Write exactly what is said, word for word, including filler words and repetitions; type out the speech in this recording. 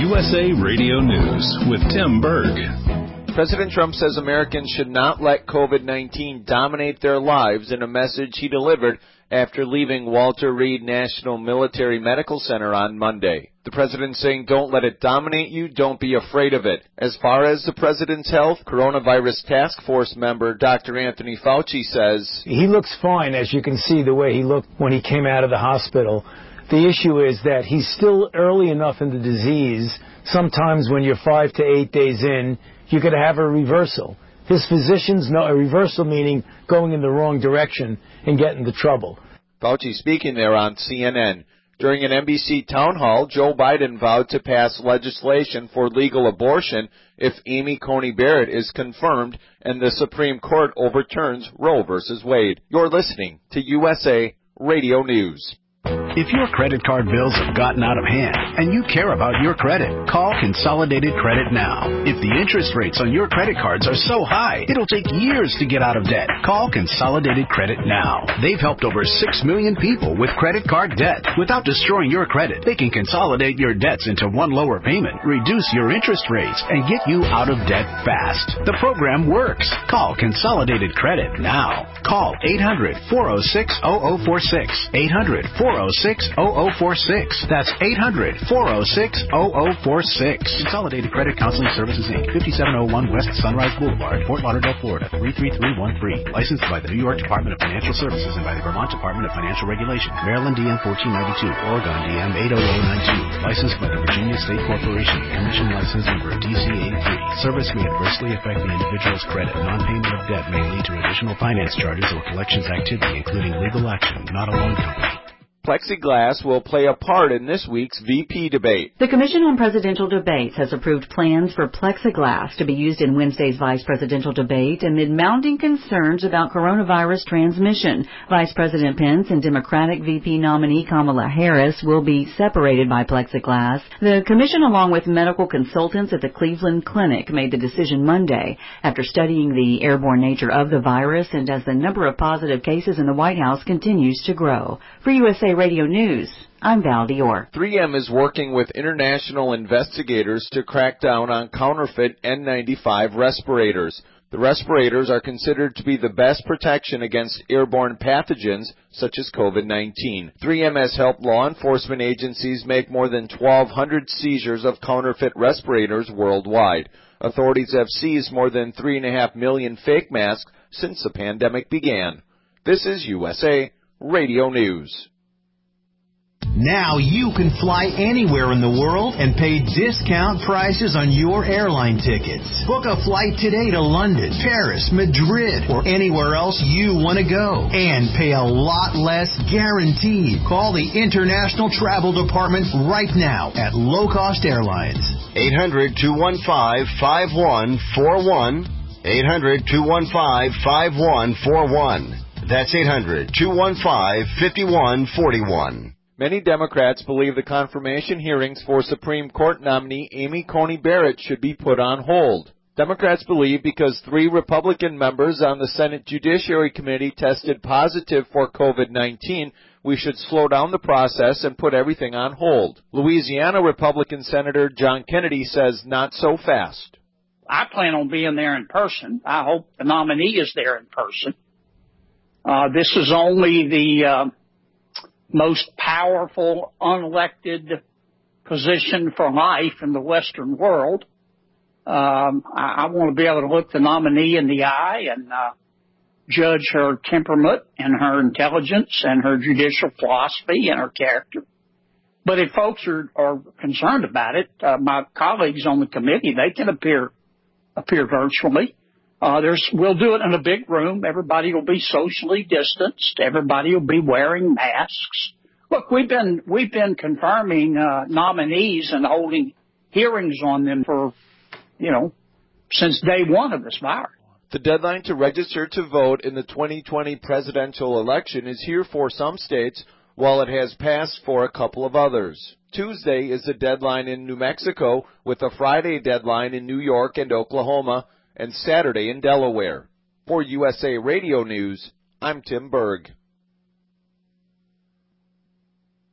U S A Radio News with Tim Berg. President Trump says Americans should not let COVID nineteen dominate their lives in a message he delivered after leaving Walter Reed National Military Medical Center on Monday. The president saying, don't let it dominate you, don't be afraid of it. As far as the president's health, coronavirus task force member Doctor Anthony Fauci says, he looks fine, as you can see the way he looked when he came out of the hospital. The issue is that he's still early enough in the disease. Sometimes when you're five to eight days in, you could have a reversal. His physicians know a reversal meaning going in the wrong direction and getting into trouble. Fauci speaking there on C N N. During an N B C town hall, Joe Biden vowed to pass legislation for legal abortion if Amy Coney Barrett is confirmed and the Supreme Court overturns Roe versus Wade. You're listening to U S A Radio News. If your credit card bills have gotten out of hand and you care about your credit, call Consolidated Credit now. If the interest rates on your credit cards are so high, it'll take years to get out of debt. Call Consolidated Credit now. They've helped over six million people with credit card debt. Without destroying your credit, they can consolidate your debts into one lower payment, reduce your interest rates, and get you out of debt fast. The program works. Call Consolidated Credit now. Call eight hundred, four oh six, oh oh four six. eight hundred, four oh six, oh oh four six. That's eight hundred, four oh six, oh oh four six. Consolidated Credit Counseling Services, Incorporated, fifty-seven oh one West Sunrise Boulevard, Fort Lauderdale, Florida, three three three one three. Licensed by the New York Department of Financial Services and by the Vermont Department of Financial Regulation. Maryland D M fourteen ninety-two, Oregon D M eight oh oh nine two. Licensed by the Virginia State Corporation. Commission license number D C A three. Service may adversely affect the individual's credit. Non-payment of debt may lead to additional finance charges or collections activity, including legal action. Not a loan company. Plexiglass will play a part in this week's V P debate. The Commission on Presidential Debates has approved plans for plexiglass to be used in Wednesday's vice presidential debate amid mounting concerns about coronavirus transmission. Vice President Pence and Democratic V P nominee Kamala Harris will be separated by plexiglass. The Commission, along with medical consultants at the Cleveland Clinic, made the decision Monday after studying the airborne nature of the virus and as the number of positive cases in the White House continues to grow. For U S A Radio News, I'm Val Dior. three M is working with international investigators to crack down on counterfeit N ninety-five respirators. The respirators are considered to be the best protection against airborne pathogens such as COVID nineteen. three M has helped law enforcement agencies make more than twelve hundred seizures of counterfeit respirators worldwide. Authorities have seized more than three point five million fake masks since the pandemic began. This is U S A Radio News. Now you can fly anywhere in the world and pay discount prices on your airline tickets. Book a flight today to London, Paris, Madrid, or anywhere else you want to go. And pay a lot less guaranteed. Call the International Travel Department right now at Low Cost Airlines. eight hundred, two one five, five one four one. eight hundred, two one five, five one four one. That's eight hundred, two one five, five one four one. Many Democrats believe the confirmation hearings for Supreme Court nominee Amy Coney Barrett should be put on hold. Democrats believe because three Republican members on the Senate Judiciary Committee tested positive for COVID nineteen, we should slow down the process and put everything on hold. Louisiana Republican Senator John Kennedy says not so fast. I plan on being there in person. I hope the nominee is there in person. Uh, this is only the uh, most powerful unelected position for life in the Western world. Um, I, I want to be able to look the nominee in the eye and uh, judge her temperament and her intelligence and her judicial philosophy and her character. But if folks are, are concerned about it, uh, my colleagues on the committee, they can appear appear virtually. Uh, there's, we'll do it in a big room. Everybody will be socially distanced. Everybody will be wearing masks. Look, we've been, we've been confirming, uh, nominees and holding hearings on them for, you know, since day one of this virus. The deadline to register to vote in the twenty twenty presidential election is here for some states, while it has passed for a couple of others. Tuesday is the deadline in New Mexico, with a Friday deadline in New York and Oklahoma, and Saturday in Delaware. For U S A Radio News, I'm Tim Berg.